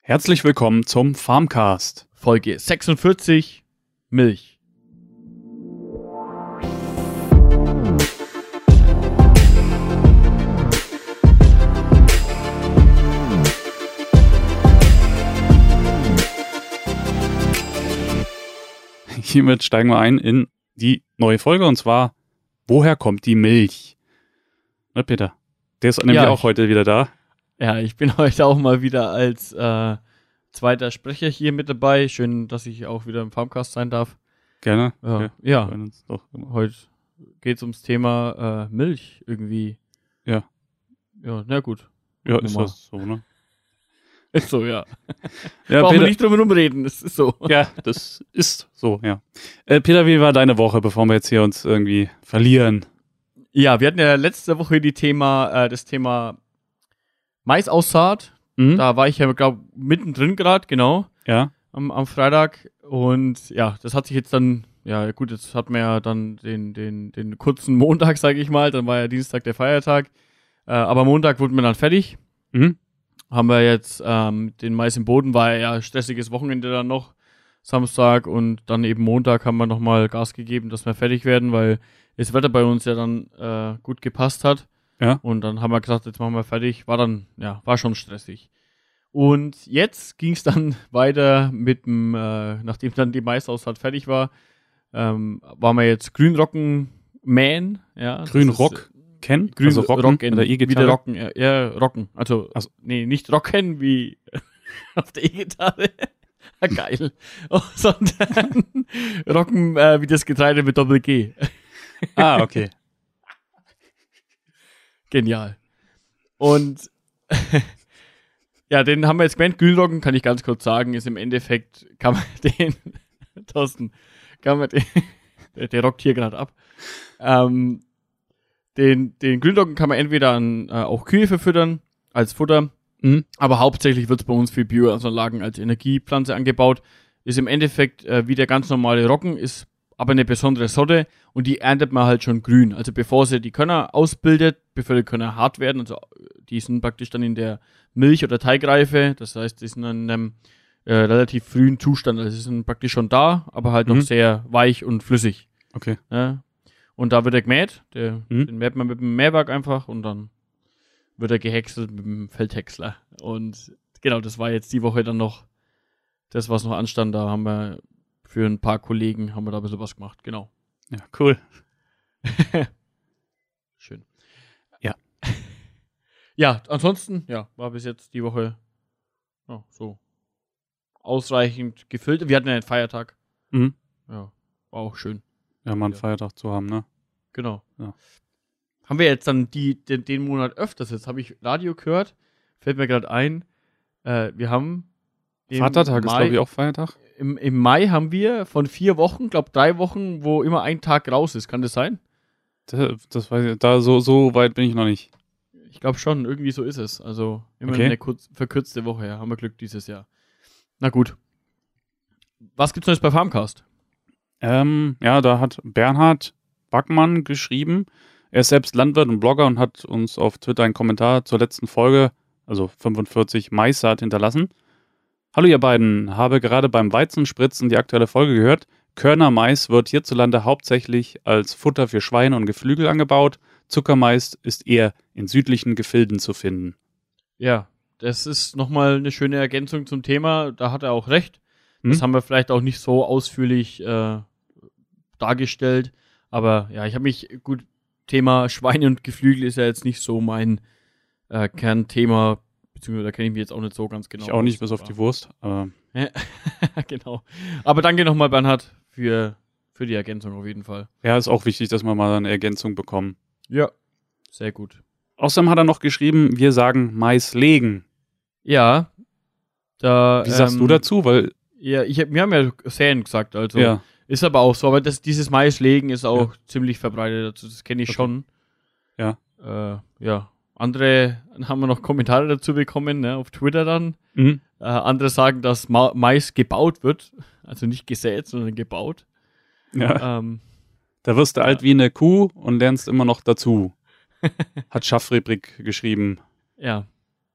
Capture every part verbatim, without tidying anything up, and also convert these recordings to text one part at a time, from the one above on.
Herzlich willkommen zum Farmcast. Folge sechsundvierzig, Milch. Hiermit steigen wir ein in die neue Folge und zwar, woher kommt die Milch? Na Peter, der ist nämlich Ja, auch ich- heute wieder da. Ja, ich bin heute auch mal wieder als äh, zweiter Sprecher hier mit dabei. Schön, dass ich auch wieder im Farmcast sein darf. Gerne. Ja, Wir ja. freuen uns doch immer. Heute geht es ums Thema äh, Milch irgendwie. Ja. Ja, na gut. Ja, Gucken ist wir mal. das so, ne? Ist so, ja. Ja, Brauchen wir Peter, nicht drum herum reden, es ist so. ja, das ist so, ja. Äh, Peter, wie war deine Woche, bevor wir jetzt hier uns irgendwie verlieren? Ja, wir hatten ja letzte Woche die Thema, äh, das Thema Maisaussaat. Mhm. Da war ich ja, glaube mittendrin gerade, genau. Ja, am, am Freitag und ja, das hat sich jetzt dann, ja gut, jetzt hat man ja dann den, den, den kurzen Montag, sage ich mal, dann war ja Dienstag der Feiertag, äh, aber Montag wurden wir dann fertig, mhm. haben wir jetzt ähm, den Mais im Boden, war ja stressiges Wochenende dann noch, Samstag und dann eben Montag haben wir nochmal Gas gegeben, dass wir fertig werden, weil das Wetter bei uns ja dann äh, gut gepasst hat. Ja. Und dann haben wir gesagt, jetzt machen wir fertig. War dann, ja, war schon stressig. Und jetzt ging es dann weiter mit dem, äh, nachdem dann die Maisaussaat fertig war, ähm, waren wir jetzt Grünrocken mähen. Ja, das Grünrock kennen? ist, Grün also Rocken Rocken, oder wie E-Gitarre? der Rocken, ja, ja, Rocken. Also, Also- nee, nicht Rocken wie auf der E-Gitarre. Geil. Oh, sondern Rocken äh, wie das Getreide mit Doppel-G. Ah, okay. Genial. Und ja, den haben wir jetzt gemeint. Grünrocken, kann ich ganz kurz sagen, ist im Endeffekt, kann man den, Thorsten, kann man den, der, der rockt hier gerade ab. Ähm, den, den Grünrocken kann man entweder an äh, auch Kühe verfüttern, als Futter, Mhm. aber hauptsächlich wird es bei uns für Biogasanlagen als Energiepflanze angebaut. Ist im Endeffekt äh, wie der ganz normale Rocken, ist aber eine besondere Sorte und die erntet man halt schon grün. Also bevor sie die Körner ausbildet, bevor die Körner hart werden, also die sind praktisch dann in der Milch- oder Teigreife, das heißt, die sind in einem äh, relativ frühen Zustand, also sie sind praktisch schon da, aber halt noch Mhm. sehr weich und flüssig. Okay. Ja. Und da wird er gemäht, der, Mhm. den mäht man mit dem Mähwerk einfach und dann wird er gehäckselt mit dem Feldhäcksler. Und genau, das war jetzt die Woche dann noch das, was noch anstand. Da haben wir für ein paar Kollegen haben wir da ein bisschen was gemacht. Genau. Ja, cool. Schön. Ja. Ja, ansonsten, ja, war bis jetzt die Woche ja, so ausreichend gefüllt. Wir hatten ja einen Feiertag. Mhm. Ja, war auch schön. Ja, mal einen Ja. Feiertag zu haben, ne? Genau. Ja. Haben wir jetzt dann die, den, den Monat öfters. Jetzt habe ich Radio gehört. Fällt mir gerade ein. Äh, wir haben im Vatertag ist, Mai- glaube ich, auch Feiertag. Im, Im Mai haben wir von vier Wochen, glaube drei Wochen, wo immer ein Tag raus ist. Kann das sein? Das, das weiß ich, da so, so weit bin ich noch nicht. Ich glaube schon, irgendwie so ist es. Also immer Okay. eine kurz, verkürzte Woche. Ja, haben wir Glück dieses Jahr. Na gut. Was gibt's Neues bei Farmcast? Ähm, ja, da hat Bernhard Backmann geschrieben. Er ist selbst Landwirt und Blogger und hat uns auf Twitter einen Kommentar zur letzten Folge, also fünfundvierzig Maissaat, hinterlassen. Hallo ihr beiden, habe gerade beim Weizenspritzen die aktuelle Folge gehört. Körnermais wird hierzulande hauptsächlich als Futter für Schweine und Geflügel angebaut. Zuckermais ist eher in südlichen Gefilden zu finden. Ja, das ist nochmal eine schöne Ergänzung zum Thema. Da hat er auch recht. Hm? Das haben wir vielleicht auch nicht so ausführlich äh, dargestellt. Aber ja, ich habe mich, gut, Thema Schweine und Geflügel ist ja jetzt nicht so mein äh, Kernthema. Beziehungsweise da kenne ich mich jetzt auch nicht so ganz genau Ich auch nicht, aus, bis auf aber- die Wurst. Aber genau. Aber danke nochmal, Bernhard, für, für die Ergänzung auf jeden Fall. ja, ist auch wichtig, dass wir mal eine Ergänzung bekommen. Ja. Sehr gut. Außerdem hat er noch geschrieben, wir sagen Mais legen. Ja. Da, Wie sagst ähm, du dazu? Weil, Ja, ich hab, wir haben ja säen gesagt, also ja, ist aber auch so. Aber das, dieses Maislegen ist auch ziemlich verbreitet, also das kenne ich Okay. schon. Ja. Äh, ja. Andere haben wir noch Kommentare dazu bekommen, ne, auf Twitter dann. mhm. Äh, andere sagen, dass Ma- Mais gebaut wird. Also nicht gesät, sondern gebaut. ja. Ähm, Da wirst du alt wie eine Kuh und lernst immer noch dazu. Hat Schaffribrik geschrieben. ja.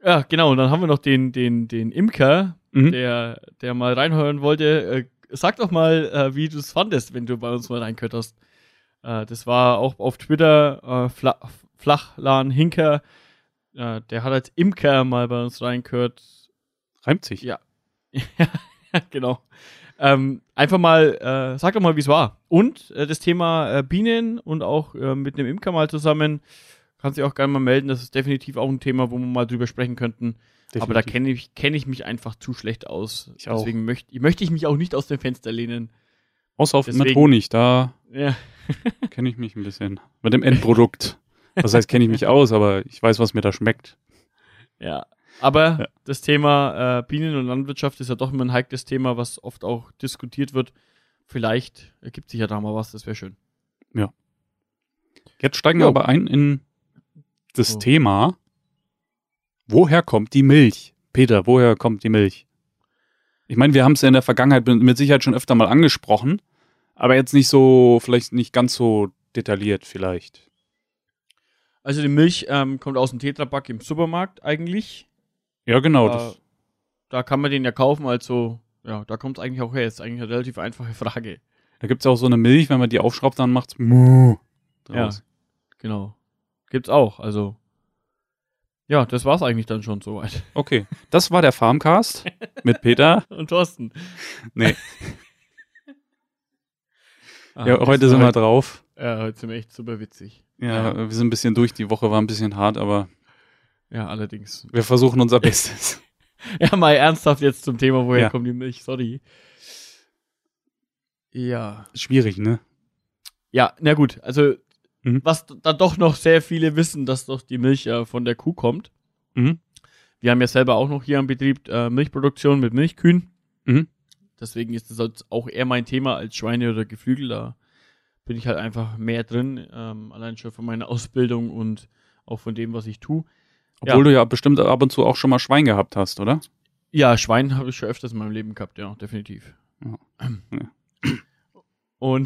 Ja, genau. Und dann haben wir noch den, den, den Imker, Mhm. der, der mal reinhören wollte. Äh, sag doch mal, äh, wie du es fandest, wenn du bei uns mal reingehört hast. Äh, das war auch auf Twitter äh, Fla Flachlan Hinker. Äh, der hat als Imker mal bei uns reingehört. Reimt sich. Ja. Genau. Ähm, einfach mal, äh, sag doch mal, wie es war. Und äh, das Thema äh, Bienen und auch äh, mit einem Imker mal zusammen, kannst du auch gerne mal melden. Das ist definitiv auch ein Thema, wo wir mal drüber sprechen könnten. Definitiv. Aber da kenne ich, kenn ich mich einfach zu schlecht aus. Ich auch. Deswegen möcht, möchte ich mich auch nicht aus dem Fenster lehnen. Außer auf, mit Deswegen- Honig, da Ja. kenne ich mich ein bisschen. Mit dem Endprodukt. Das heißt, kenne ich mich aus, aber ich weiß, was mir da schmeckt. Ja. Aber Ja. das Thema äh, Bienen und Landwirtschaft ist ja doch immer ein heikles Thema, was oft auch diskutiert wird. Vielleicht ergibt sich ja da mal was, das wäre schön. Jetzt steigen Jo. wir aber ein in das So. Thema, woher kommt die Milch? Peter, woher kommt die Milch? Ich meine, wir haben es ja in der Vergangenheit mit mit Sicherheit schon öfter mal angesprochen, aber jetzt nicht so, vielleicht nicht ganz so detailliert vielleicht. Also die Milch ähm, kommt aus dem Tetrapack im Supermarkt eigentlich. Ja, genau. Äh, Das, Da kann man den ja kaufen, also ja, da kommt es eigentlich auch her. Ist eigentlich eine relativ einfache Frage. da gibt es auch so eine Milch, wenn man die aufschraubt, dann macht's Muh draus. Genau. Gibt's auch, also ja, das war's eigentlich dann schon soweit. Okay, das war der Farmcast mit Peter. Und Thorsten. Nee, Ah, ja, das heute war sind wir heute- drauf. Ja, heute sind wir echt super witzig. Ja, wir sind ein bisschen durch, die Woche war ein bisschen hart, aber Ja, allerdings. wir versuchen unser Bestes. Ja, mal ernsthaft jetzt zum Thema, woher Ja. kommt die Milch, sorry. Ja. Schwierig, ne? Ja, na gut, also Mhm. was da doch noch sehr viele wissen, dass doch die Milch ja von der Kuh kommt. Mhm. Wir haben ja selber auch noch hier am Betrieb äh, Milchproduktion mit Milchkühen. Mhm. Deswegen ist das halt auch eher mein Thema als Schweine oder Geflügel. Da bin ich halt einfach mehr drin, ähm, allein schon von meiner Ausbildung und auch von dem, was ich tue. Obwohl Ja. du ja bestimmt ab und zu auch schon mal Schwein gehabt hast, oder? Ja, Schwein habe ich schon öfters in meinem Leben gehabt, ja, definitiv. Ja. Ja. Und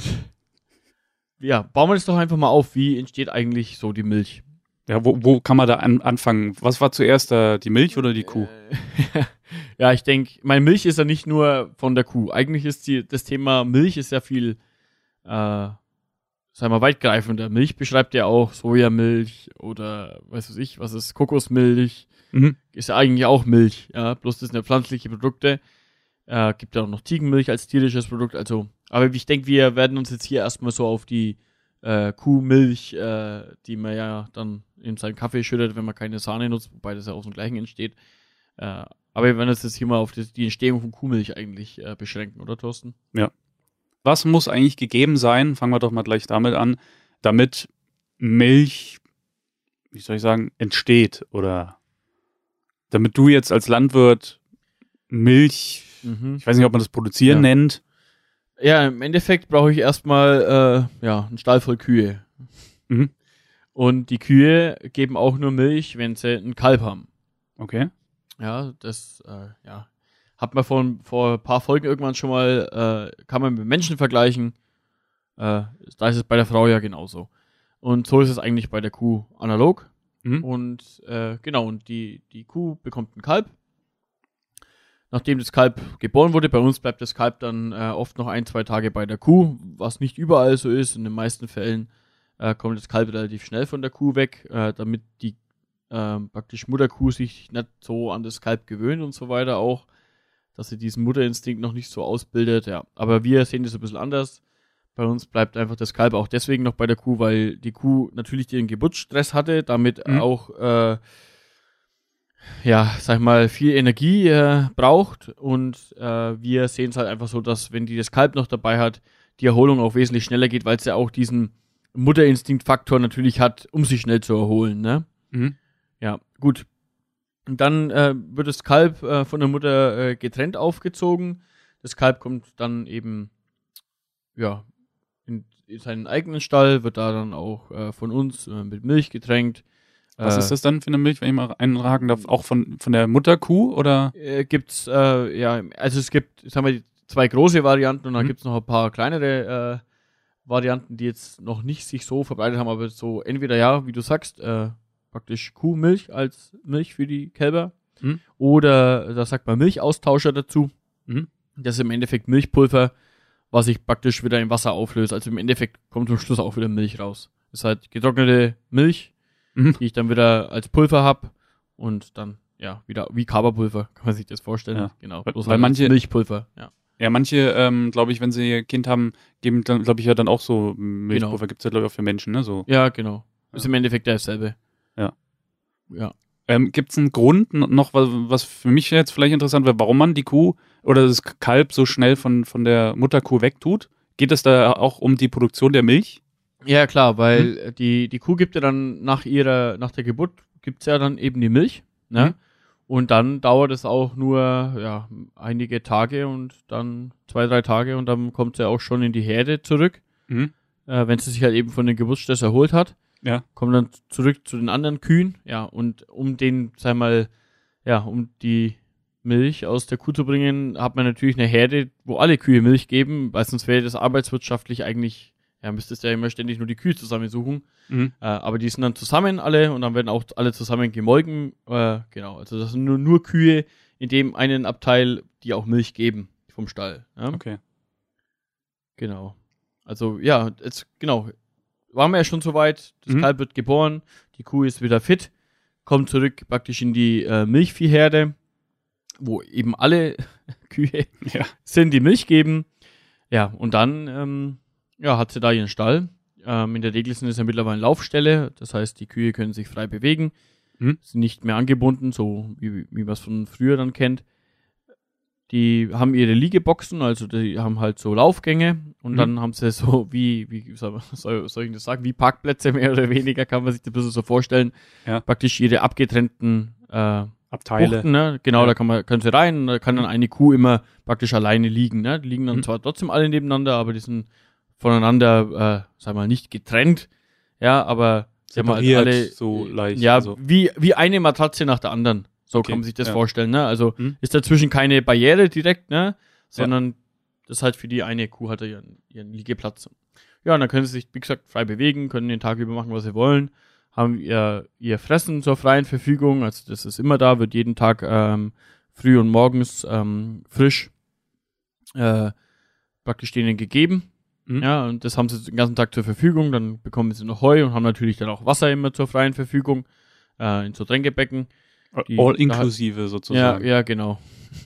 ja, bauen wir das doch einfach mal auf. Wie entsteht eigentlich so die Milch? Ja, wo, wo kann man da an, anfangen? Was war zuerst, äh, die Milch oder die Kuh? Äh, ja, ich denke, meine Milch ist ja nicht nur von der Kuh. Eigentlich ist die, das Thema Milch ist ja viel, äh, sagen wir, weitgreifender. Milch beschreibt ja auch Sojamilch oder weiß was ich, was ist Kokosmilch. Mhm. Ist ja eigentlich auch Milch, ja, bloß das sind ja pflanzliche Produkte. Äh, gibt ja auch noch Ziegenmilch als tierisches Produkt, also, aber ich denke, wir werden uns jetzt hier erstmal so auf die äh, Kuhmilch, äh, die man ja dann in seinen Kaffee schüttet, wenn man keine Sahne nutzt, wobei das ja aus dem Gleichen entsteht. Äh, aber wir werden uns jetzt hier mal auf die, die Entstehung von Kuhmilch eigentlich äh, beschränken, oder Thorsten? Was muss eigentlich gegeben sein? Fangen wir doch mal gleich damit an, damit Milch, wie soll ich sagen, entsteht oder damit du jetzt als Landwirt Milch, Mhm. ich weiß nicht, ob man das produzieren Ja. nennt. Ja, im Endeffekt brauche ich erstmal äh, ja, einen Stall voll Kühe. Mhm. Und die Kühe geben auch nur Milch, wenn sie einen Kalb haben. Okay. Ja, das, äh, ja, hat man vor, vor ein paar Folgen irgendwann schon mal, äh, kann man mit Menschen vergleichen. Äh, da ist es bei der Frau ja genauso. Und so ist es eigentlich bei der Kuh analog. Mhm. Und äh, genau, und die, die Kuh bekommt einen Kalb. Nachdem das Kalb geboren wurde, bei uns bleibt das Kalb dann äh, oft noch ein, zwei Tage bei der Kuh, was nicht überall so ist. In den meisten Fällen äh, kommt das Kalb relativ schnell von der Kuh weg, äh, damit die ähm, praktisch Mutterkuh sich nicht so an das Kalb gewöhnt und so weiter auch, dass sie diesen Mutterinstinkt noch nicht so ausbildet. Ja, aber wir sehen das ein bisschen anders. Bei uns bleibt einfach das Kalb auch deswegen noch bei der Kuh, weil die Kuh natürlich den Geburtsstress hatte, damit Mhm. auch äh, ja, sag ich mal, viel Energie äh, braucht und äh, wir sehen es halt einfach so, dass wenn die das Kalb noch dabei hat, die Erholung auch wesentlich schneller geht, weil es ja auch diesen Mutterinstinktfaktor natürlich hat, um sich schnell zu erholen, ne? Mhm. Ja, gut. Und dann äh, wird das Kalb äh, von der Mutter äh, getrennt aufgezogen. Das Kalb kommt dann eben, ja, in, in seinen eigenen Stall, wird da dann auch äh, von uns äh, mit Milch getränkt. Was äh, ist das dann für eine Milch, wenn ich mal einhaken darf? Auch von, von der Mutterkuh oder? Äh, gibt's, äh, ja, also es gibt, sagen wir, zwei große Varianten und dann Mhm. gibt's noch ein paar kleinere äh, Varianten, die jetzt noch nicht sich so verbreitet haben, aber so entweder ja, wie du sagst, äh, praktisch Kuhmilch als Milch für die Kälber. Mhm. Oder da sagt man Milchaustauscher dazu. Mhm. Das ist im Endeffekt Milchpulver, was ich praktisch wieder in Wasser auflöse. Also im Endeffekt kommt zum Schluss auch wieder Milch raus. Das ist halt getrocknete Milch, Mhm. die ich dann wieder als Pulver habe und dann, ja, wieder wie Kaberpulver, kann man sich das vorstellen. Ja. Genau. Weil- Bloß weil halt als manche- Milchpulver, ja. Ja, manche, ähm, glaube ich, wenn sie ihr Kind haben, geben dann, glaube ich, ja dann auch so Milchpulver. Genau. Gibt's ja, glaube ich, auch für Menschen, ne? So. Ja, genau. Ist Ja. im Endeffekt dasselbe. Ja. Ja. Ähm, gibt's einen Grund n- noch, was, was für mich jetzt vielleicht interessant wäre, warum man die Kuh oder das Kalb so schnell von, von der Mutterkuh wegtut? Geht es da auch um die Produktion der Milch? Ja, klar, weil die, die Kuh gibt ja dann nach ihrer, nach der Geburt gibt's ja dann eben die Milch, ne? Mhm. Und dann dauert es auch nur, ja, einige Tage und dann zwei, drei Tage und dann kommt sie auch schon in die Herde zurück, Mhm. äh, wenn sie sich halt eben von dem Geburtsstress erholt hat. Ja. Kommt dann zurück zu den anderen Kühen, ja, und um den, sag mal, ja, um die Milch aus der Kuh zu bringen, hat man natürlich eine Herde, wo alle Kühe Milch geben, weil sonst wäre das arbeitswirtschaftlich eigentlich, ja, müsstest du ja immer ständig nur die Kühe zusammensuchen. Mhm. Äh, aber die sind dann zusammen alle und dann werden auch alle zusammen gemolken. Äh, genau, also das sind nur, nur Kühe in dem einen Abteil, die auch Milch geben vom Stall. Ja? Okay. Genau. Also ja, jetzt genau. Waren wir ja schon soweit. Das Mhm. Kalb wird geboren, die Kuh ist wieder fit, kommt zurück praktisch in die äh, Milchviehherde, wo eben alle Kühe Ja. sind, die Milch geben. Ja, und dann ähm, ja, hat sie da ihren Stall. Ähm, in der Regel sind es ja mittlerweile Laufställe, das heißt, die Kühe können sich frei bewegen, Mhm. sind nicht mehr angebunden, so wie, wie man es von früher dann kennt. Die haben ihre Liegeboxen, also die haben halt so Laufgänge und Mhm. dann haben sie so wie, wie soll, soll, soll ich das sagen, wie Parkplätze mehr oder weniger, kann man sich das ein bisschen so vorstellen. Ja. Praktisch ihre abgetrennten äh, Abteile. Buchten, ne? Genau, Ja. da kann man, können sie rein und da kann dann eine Kuh immer praktisch alleine liegen, ne? Die liegen dann Mhm. zwar trotzdem alle nebeneinander, aber die sind voneinander, äh, sag mal, nicht getrennt, ja, aber sie haben halt Separiert, alle, so leicht, ja, also. wie, wie eine Matratze nach der anderen, so Okay, kann man sich das ja. vorstellen, ne? Also Mhm. ist dazwischen keine Barriere direkt, ne? Sondern das ist halt für die eine Kuh hat er ihren, ihren Liegeplatz. Ja, und dann können sie sich, wie gesagt, frei bewegen, können den Tag über machen, was sie wollen, haben ihr, ihr Fressen zur freien Verfügung, also das ist immer da, wird jeden Tag ähm, früh und morgens ähm, frisch äh, praktisch denen gegeben. Mhm. Ja, und das haben sie den ganzen Tag zur Verfügung, dann bekommen sie noch Heu und haben natürlich dann auch Wasser immer zur freien Verfügung, äh, in so Tränkebecken. Die- All inklusive sozusagen. Ja, ja, genau.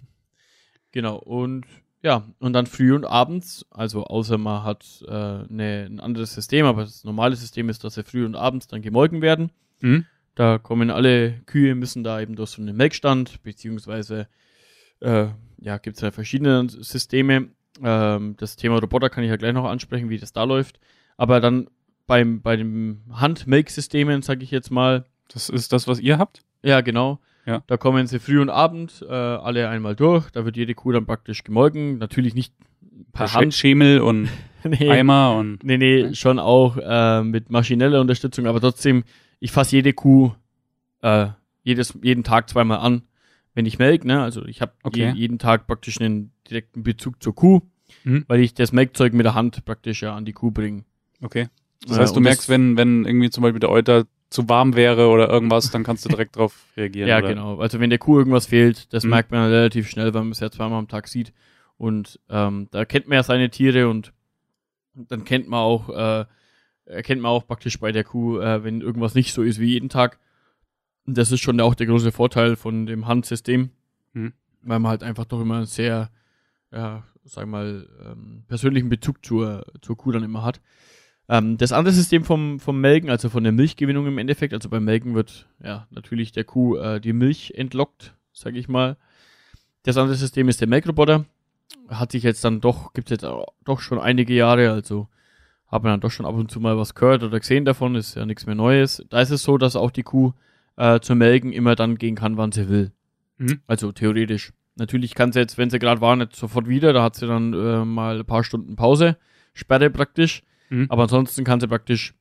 Genau, und ja, und dann früh und abends, also außer man hat äh, ne, ein anderes System, aber das normale System ist, dass sie früh und abends dann gemolken werden. Mhm. Da kommen alle Kühe, müssen da eben durch so einen Melkstand, beziehungsweise äh, ja, gibt es ja verschiedene Systeme. Ähm, das Thema Roboter kann ich ja gleich noch ansprechen, wie das da läuft. Aber dann beim, bei den Hand-Melk-Systemen, sage ich jetzt mal, Das ist das, was ihr habt? ja, genau. Ja. Da kommen sie früh und abend äh, alle einmal durch. Da wird jede Kuh dann praktisch gemolken. Natürlich nicht per Per Hand. Schemel und Nee, Eimer und. nee, nee, schon auch äh, mit maschineller Unterstützung. Aber trotzdem, ich fasse jede Kuh äh, jedes, jeden Tag zweimal an, wenn ich melke. Ne? Also ich habe Okay. je, jeden Tag praktisch einen direkten Bezug zur Kuh, Mhm. weil ich das Melkzeug mit der Hand praktisch ja an die Kuh bringe. Okay. Das Äh, heißt, du und merkst, das- wenn, wenn irgendwie zum Beispiel der Euter zu warm wäre oder irgendwas, dann kannst du direkt drauf reagieren. Ja, oder? genau. Also wenn der Kuh irgendwas fehlt, das Mhm. merkt man relativ schnell, weil man es ja zweimal am Tag sieht. Und ähm, da kennt man ja seine Tiere und dann kennt man auch, äh, erkennt man auch praktisch bei der Kuh, äh, wenn irgendwas nicht so ist wie jeden Tag. Und das ist schon auch der große Vorteil von dem Handsystem, Mhm. weil man halt einfach doch immer einen sehr, ja, sag mal, ähm, persönlichen Bezug zur, zur Kuh dann immer hat. Ähm, das andere System vom, vom Melken, also von der Milchgewinnung im Endeffekt, also beim Melken wird ja natürlich der Kuh äh, die Milch entlockt, sage ich mal. Das andere System ist der Melkroboter. Hat sich jetzt dann doch, gibt es jetzt auch, doch schon einige Jahre, also hat man dann doch schon ab und zu mal was gehört oder gesehen davon, ist ja nichts mehr Neues. Da ist es so, dass auch die Kuh äh, zum Melken immer dann gehen kann, wann sie will. Mhm. Also theoretisch. Natürlich kann sie jetzt, wenn sie gerade war, nicht sofort wieder, da hat sie dann äh, mal ein paar Stunden Pause, Sperre praktisch. Mhm. Aber ansonsten kann sie praktisch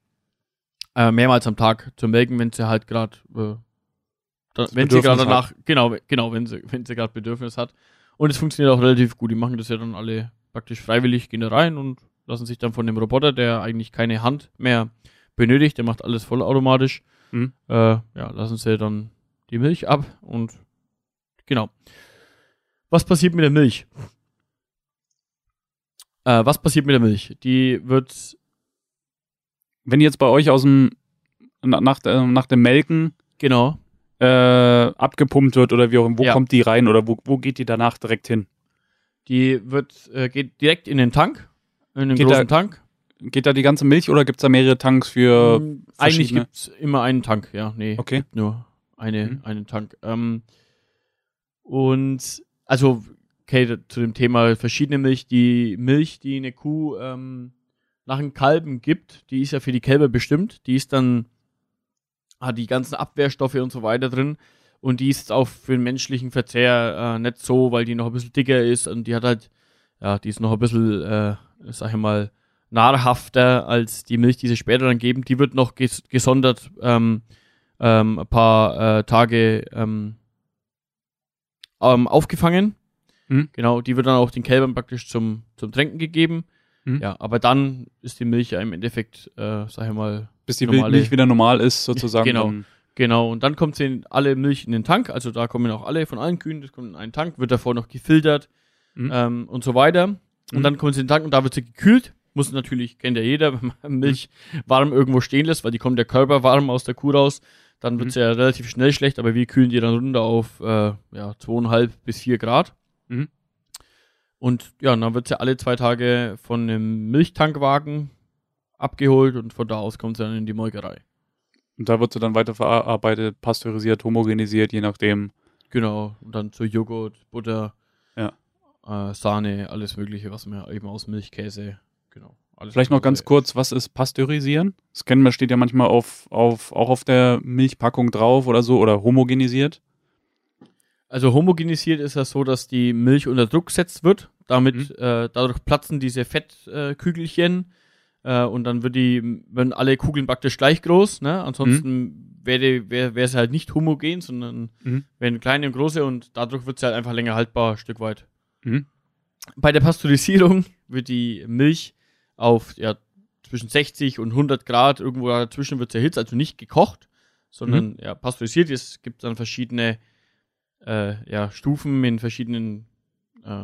äh, mehrmals am Tag zum Melken, wenn sie halt gerade, äh, da, wenn sie Bedürfnis gerade hat. danach, genau, genau, wenn sie, wenn sie gerade Bedürfnis hat. Und es funktioniert auch relativ gut. Die machen das ja dann alle praktisch freiwillig, gehen da rein und lassen sich dann von dem Roboter, der eigentlich keine Hand mehr benötigt, der macht alles vollautomatisch, Mhm. Äh, ja, lassen sie dann die Milch ab und genau. Was passiert mit der Milch? Äh, was passiert mit der Milch? Die wird... Wenn jetzt bei euch aus dem, nach, äh, nach dem Melken Genau. äh, abgepumpt wird oder wie auch immer, wo Ja. kommt die rein oder wo, wo geht die danach direkt hin? Die wird, äh, geht direkt in den Tank, in den Geht großen da- Tank. Geht da die ganze Milch oder gibt es da mehrere Tanks für Mm, Eigentlich verschiedene- gibt es immer einen Tank, ja. Nee, Okay. gibt nur eine, Mhm. einen Tank. Ähm, und also, okay, da- zu dem Thema verschiedene Milch. Die Milch, die eine Kuh ähm, nach einem Kalben gibt, die ist ja für die Kälber bestimmt. Die ist dann, hat die ganzen Abwehrstoffe und so weiter drin. Und die ist auch für den menschlichen Verzehr äh, nicht so, weil die noch ein bisschen dicker ist und die hat halt, ja, die ist noch ein bisschen, äh, sag ich mal, nahrhafter als die Milch, die sie später dann geben. Die wird noch ges- gesondert ähm, ähm, ein paar äh, Tage ähm, ähm, aufgefangen. Mhm. Genau, die wird dann auch den Kälbern praktisch zum, zum Tränken gegeben. Mhm. Ja, aber dann ist die Milch ja im Endeffekt, äh, sag ich mal, bis die normale- Milch wieder normal ist, sozusagen. Genau. Dann, genau. Und dann kommt sie in alle Milch in den Tank. Also da kommen auch alle von allen Kühen, das kommt in einen Tank, wird davor noch gefiltert Mhm. ähm, und so weiter. Und Mhm. dann kommt sie in den Tank und da wird sie gekühlt. Muss natürlich, kennt ja jeder, wenn man Milch warm irgendwo stehen lässt, weil die kommt der Körper warm aus der Kuh raus. Dann wird Mhm. sie ja relativ schnell schlecht, aber wir kühlen die dann runter auf äh, ja, zweieinhalb bis vier Grad. Mhm. Und ja, und dann wird sie alle zwei Tage von einem Milchtankwagen abgeholt und von da aus kommt sie dann in die Molkerei. und da wird sie dann weiterverarbeitet, pasteurisiert, homogenisiert, je nachdem. Genau, und dann zu Joghurt, Butter, Ja. äh, Sahne, alles mögliche, was man eben aus Milch, Käse, genau. Alles Vielleicht noch was ganz man- kurz, was ist Pasteurisieren? Das kennen wir, steht ja manchmal auf, auf, auch auf der Milchpackung drauf oder so, oder homogenisiert. Also homogenisiert ist das so, dass die Milch unter Druck gesetzt wird. Damit, Mhm. äh, dadurch platzen diese Fettkügelchen äh, Kügelchen, äh, und dann wird die, werden alle Kugeln praktisch gleich groß. Ne? Ansonsten wäre wär, wär es halt nicht homogen, sondern Mhm. wären kleine und große und dadurch wird es halt einfach länger haltbar, ein Stück weit. Mhm. Bei der Pasteurisierung wird die Milch auf ja, zwischen sechzig und hundert Grad, irgendwo dazwischen wird sie erhitzt, also nicht gekocht, sondern ja, pasteurisiert. Es gibt dann verschiedene äh, ja, Stufen in verschiedenen äh,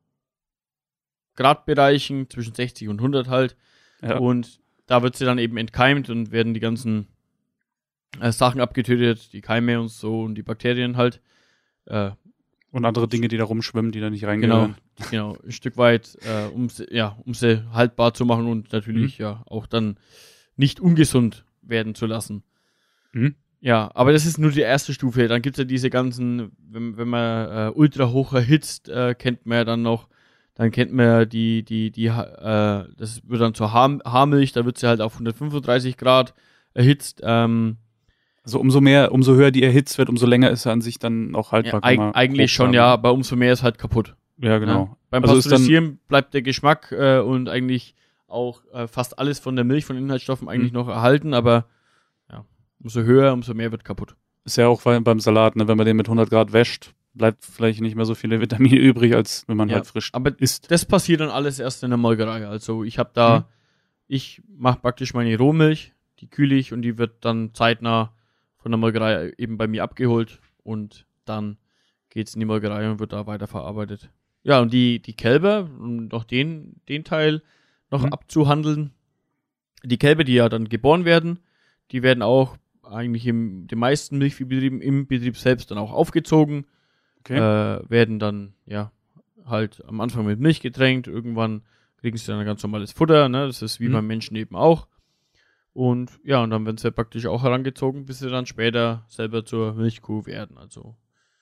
Gradbereichen, zwischen sechzig und hundert halt. Ja. Und da wird sie dann eben entkeimt und werden die ganzen äh, Sachen abgetötet, die Keime und so und die Bakterien halt. Äh, Und andere Dinge, die da rumschwimmen, die da nicht Genau, reingehören. genau, ein Stück weit, äh, um sie, ja, um sie haltbar zu machen und natürlich ja auch dann nicht ungesund werden zu lassen. Mhm. Ja, aber das ist nur die erste Stufe. Dann gibt es ja diese ganzen, wenn, wenn man äh, ultra hoch erhitzt, äh, kennt man ja dann noch, dann kennt man ja die, die, die, äh, das wird dann zur Haar, Haarmilch, da wird sie halt auf hundertfünfunddreißig Grad erhitzt. Ähm, Also umso mehr, umso höher die erhitzt wird, umso länger ist er an sich dann auch ja, haltbar. kann eig man eigentlich grob schon, sagen. ja, aber umso mehr ist halt kaputt. Ja, genau. Ja. Beim Also ist dann- Pasteurisieren bleibt der Geschmack äh, und eigentlich auch äh, fast alles von der Milch, von Inhaltsstoffen eigentlich Mhm. noch erhalten, aber ja, umso höher, umso mehr wird kaputt. Ist ja auch bei- beim Salat, ne? Wenn man den mit hundert Grad wäscht, bleibt vielleicht nicht mehr so viele Vitamine übrig, als wenn man Ja, halt frisch aber isst. das passiert dann alles erst in der Molkerei. Also ich habe da, Mhm. ich mache praktisch meine Rohmilch, die kühle ich und die wird dann zeitnah von der Molkerei eben bei mir abgeholt und dann geht's in die Molkerei und wird da weiterverarbeitet. Ja, und die, die Kälber, um noch den, den Teil noch Mhm. abzuhandeln, die Kälber, die ja dann geboren werden, die werden auch eigentlich in den meisten Milchviehbetrieben im Betrieb selbst dann auch aufgezogen, Okay. äh, werden dann, ja, halt am Anfang mit Milch getränkt, irgendwann kriegen sie dann ein ganz normales Futter, ne, das ist wie Mhm. beim Menschen eben auch. Und ja, und dann werden sie praktisch auch herangezogen, bis sie dann später selber zur Milchkuh werden. Also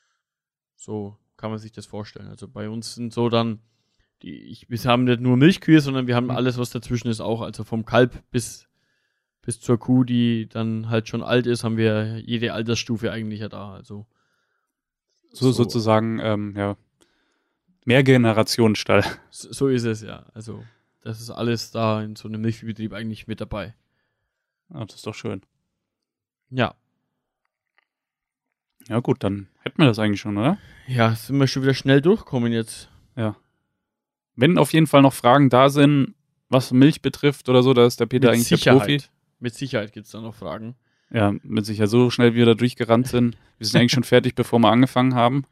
so kann man sich das vorstellen. Also bei uns sind so dann, die, ich, wir haben nicht nur Milchkühe, sondern wir haben Mhm. alles, was dazwischen ist, auch. Also vom Kalb bis, bis zur Kuh, die dann halt schon alt ist, haben wir jede Altersstufe eigentlich ja da. Also so, sozusagen, ähm, ja, Mehrgenerationenstall. So, so ist es, ja. Also das ist alles da in so einem Milchviehbetrieb eigentlich mit dabei. Ah, das ist doch schön. Ja. Ja gut, dann hätten wir das eigentlich schon, oder? Ja, sind wir schon wieder schnell durchkommen jetzt. Wenn auf jeden Fall noch Fragen da sind, was Milch betrifft oder so, da ist der Peter Mit eigentlich Sicherheit. der Profi. Mit Sicherheit gibt es da noch Fragen. Ja, mit sich ja so schnell wieder durchgerannt sind. Wir sind eigentlich schon fertig, bevor wir angefangen haben.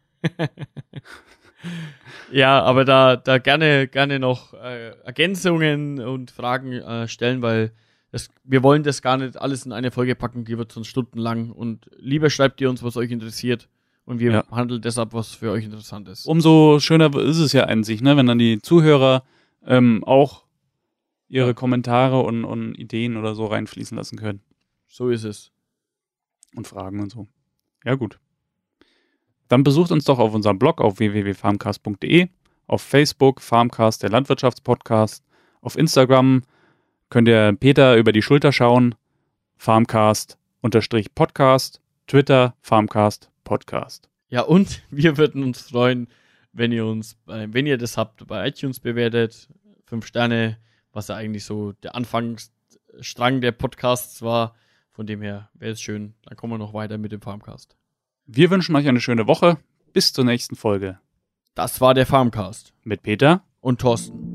Ja, aber da, da gerne, gerne noch äh, Ergänzungen und Fragen äh, stellen, weil das, wir wollen das gar nicht alles in eine Folge packen, die wird sonst stundenlang. Und lieber schreibt ihr uns, was euch interessiert und wir Ja. handeln das ab, was für euch interessant ist. Umso schöner ist es ja an sich, ne, wenn dann die Zuhörer ähm, auch ihre Ja. Kommentare und, und Ideen oder so reinfließen lassen können. So ist es. Und Fragen und so. Ja, gut. Dann besucht uns doch auf unserem Blog auf w w w punkt farmcast punkt d e, auf Facebook Farmcast, der Landwirtschaftspodcast, auf Instagram könnt ihr Peter über die Schulter schauen, Farmcast unterstrich Podcast, Twitter Farmcast Podcast. Ja, und wir würden uns freuen, wenn ihr uns, bei, wenn ihr das habt, bei iTunes bewertet. Fünf Sterne, was ja eigentlich so der Anfangsstrang der Podcasts war. Von dem her wäre es schön. Dann kommen wir noch weiter mit dem Farmcast. Wir wünschen euch eine schöne Woche. Bis zur nächsten Folge. Das war der Farmcast Mit Peter und Thorsten.